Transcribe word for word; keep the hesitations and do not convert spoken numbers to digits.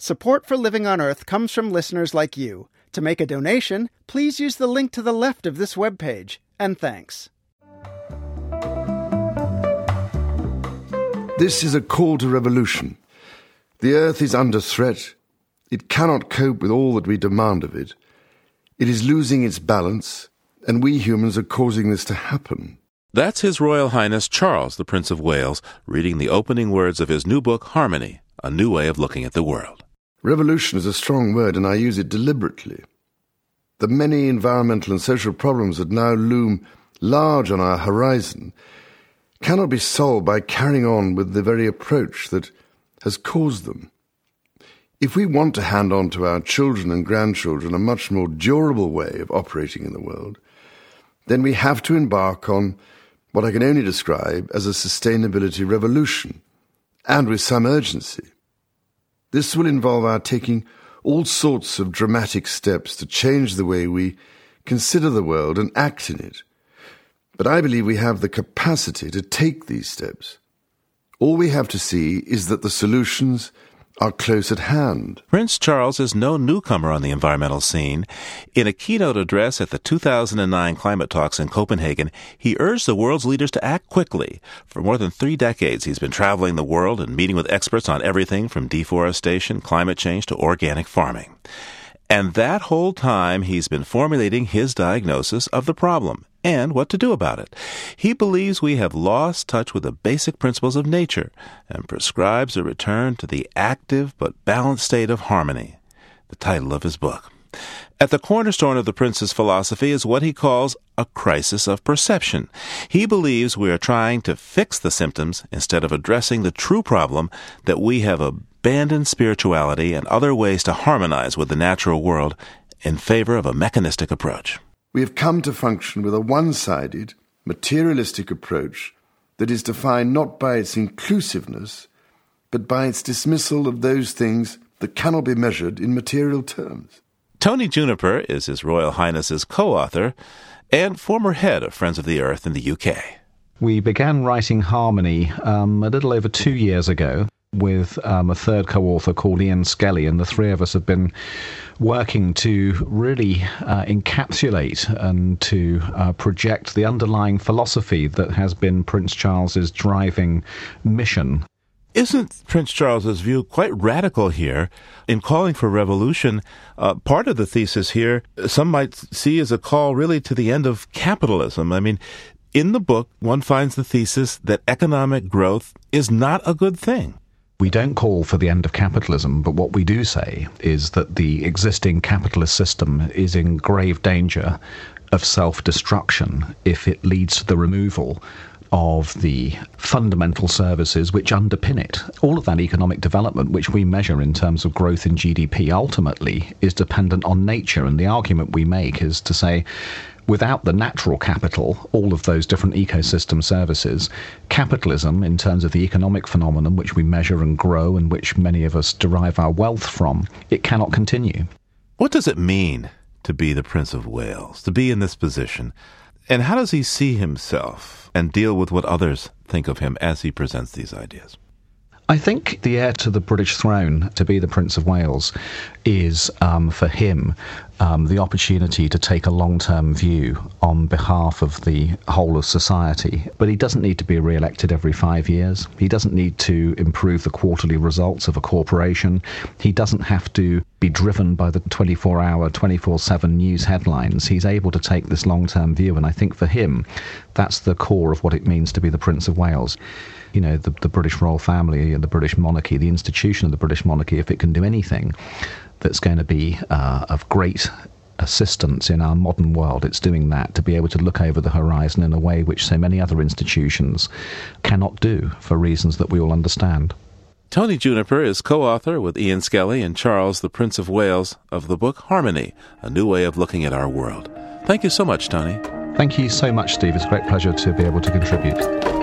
Support for Living on Earth comes from listeners like you. To make a donation, please use the link to the left of this webpage. And thanks. This is a call to revolution. The Earth is under threat. It cannot cope with all that we demand of it. It is losing its balance, and we humans are causing this to happen. That's His Royal Highness Charles, the Prince of Wales, reading the opening words of his new book, Harmony, A New Way of Looking at the World. Revolution is a strong word, and I use it deliberately. The many environmental and social problems that now loom large on our horizon cannot be solved by carrying on with the very approach that has caused them. If we want to hand on to our children and grandchildren a much more durable way of operating in the world, then we have to embark on what I can only describe as a sustainability revolution, and with some urgency. This will involve our taking all sorts of dramatic steps to change the way we consider the world and act in it. But I believe we have the capacity to take these steps. All we have to see is that the solutions are close at hand. Prince Charles is no newcomer on the environmental scene. In a keynote address at the two thousand nine climate talks in Copenhagen, he urged the world's leaders to act quickly. For more than three decades, he's been traveling the world and meeting with experts on everything from deforestation, climate change, to organic farming. And that whole time, he's been formulating his diagnosis of the problem and what to do about it. He believes we have lost touch with the basic principles of nature and prescribes a return to the active but balanced state of harmony, the title of his book. At the cornerstone of the Prince's philosophy is what he calls a crisis of perception. He believes we are trying to fix the symptoms instead of addressing the true problem, that we have abandoned spirituality and other ways to harmonize with the natural world in favor of a mechanistic approach. We have come to function with a one-sided, materialistic approach that is defined not by its inclusiveness, but by its dismissal of those things that cannot be measured in material terms. Tony Juniper is His Royal Highness's co-author and former head of Friends of the Earth in the U K. We began writing Harmony um, a little over two years ago with um, a third co-author called Ian Skelly, and the three of us have been working to really uh, encapsulate and to uh, project the underlying philosophy that has been Prince Charles's driving mission. Isn't Prince Charles's view quite radical here in calling for revolution? Uh, part of the thesis here, some might see as a call really to the end of capitalism. I mean, in the book, one finds the thesis that economic growth is not a good thing. We don't call for the end of capitalism, but what we do say is that the existing capitalist system is in grave danger of self-destruction if it leads to the removal of the fundamental services which underpin it. All of that economic development, which we measure in terms of growth in G D P, ultimately is dependent on nature. And the argument we make is to say, without the natural capital, all of those different ecosystem services, capitalism, in terms of the economic phenomenon which we measure and grow and which many of us derive our wealth from, it cannot continue. What does it mean to be the Prince of Wales, to be in this position? And how does he see himself and deal with what others think of him as he presents these ideas? I think the heir to the British throne, to be the Prince of Wales, is, um, for him, um, the opportunity to take a long-term view on behalf of the whole of society. But he doesn't need to be re-elected every five years. He doesn't need to improve the quarterly results of a corporation. He doesn't have to be driven by the twenty-four hour, twenty-four seven news headlines. He's able to take this long-term view, and I think for him, that's the core of what it means to be the Prince of Wales. You know, the, the British royal family and the British monarchy, the institution of the British monarchy, if it can do anything that's going to be uh, of great assistance in our modern world, it's doing that, to be able to look over the horizon in a way which so many other institutions cannot do for reasons that we all understand. Tony Juniper is co-author with Ian Skelly and Charles, the Prince of Wales, of the book Harmony, A New Way of Looking at Our World. Thank you so much, Tony. Thank you so much, Steve. It's a great pleasure to be able to contribute.